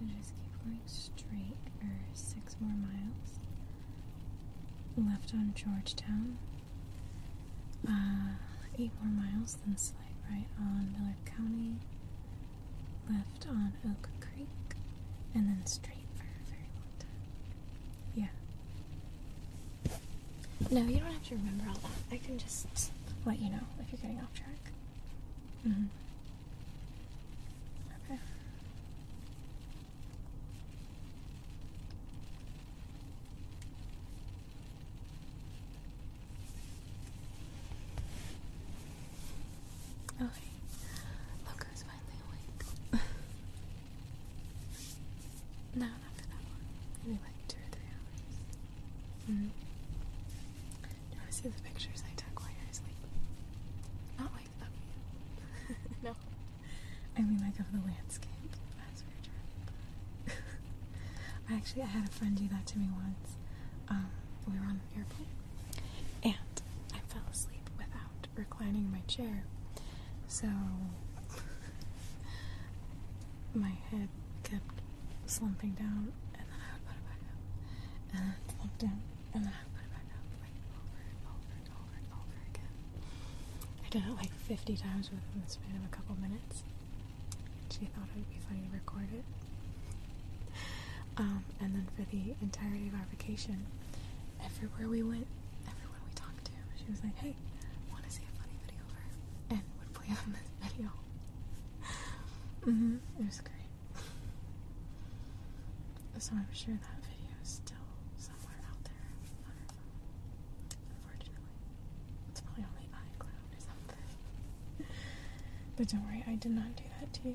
to just keep going straight for 6 more miles. Left on Georgetown. 8 more miles, then slight right on Millard County. Left on Oak Creek. And then straight for a very long time. Yeah. No, you don't have to remember all that. I can just let you know if you're getting off track. Okay. Oh, hey. Loco's finally awake. No, not for that long. Maybe like 2 or 3 hours. Do you want to see the pictures I took while you're asleep? Not like of you. No. I mean like of the landscape as we were driving. I had a friend do that to me once. We were on an airplane. And I fell asleep without reclining my chair. So my head kept slumping down, and then I would put it back up, and then slump down, and then I would put it back up, like over and over and over and over again. I did it like 50 times within the span of a couple minutes. She thought it would be funny to record it. And then for the entirety of our vacation, everywhere we went, everyone we talked to, she was like, "Hey, want to see a funny video of her?" And would play on this video. It was great. So I'm sure that video is still somewhere out there on her phone. Unfortunately. It's probably on the iCloud or something. But don't worry, I did not do that to you.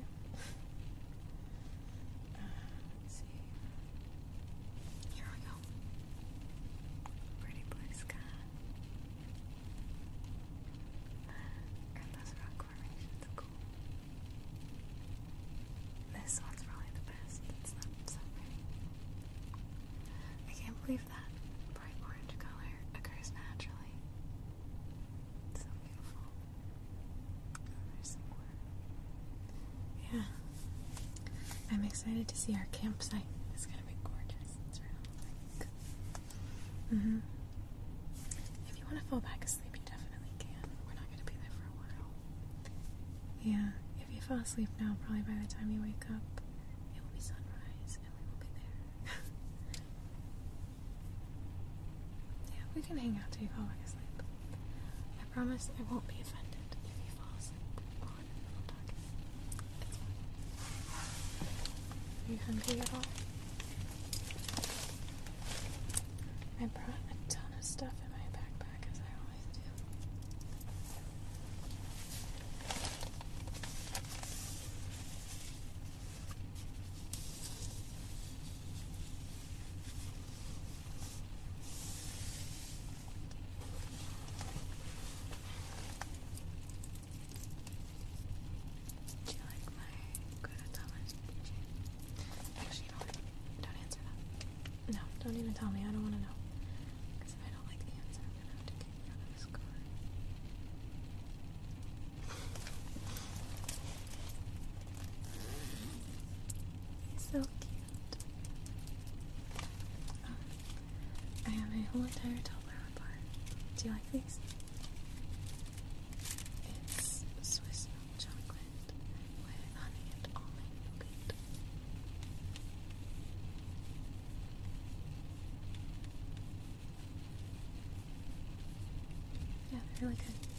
Let's see. Here we go. Pretty blue sky. Got those rock formations, cool. This one's probably the best. It's not so pretty. I can't believe that bright orange color occurs naturally. It's so beautiful. There's some more. Yeah. I'm excited to see our campsite. It's gonna be gorgeous. It's real. If you want to fall back asleep, you definitely can. We're not gonna be there for a while. Yeah. If you fall asleep now, probably by the time you wake up, it will be sunrise and we will be there. Yeah, we can hang out till you fall back asleep. I promise I won't be offended if you fall asleep while I'm talking. It's fine. Are you hungry at all? I brought a ton of stuff in my backpack, as I always do. Do you like my Gurutama keychain? Actually, you know what? Don't answer that. No, don't even tell me. I don't want to know. Because if I don't like the answer, I'm going to have to kick you out of this car. He's so cute. I have a whole entire Tupperware bar. Do you like these? It's Swiss milk chocolate with honey and almond nougat. Yeah, they're really good.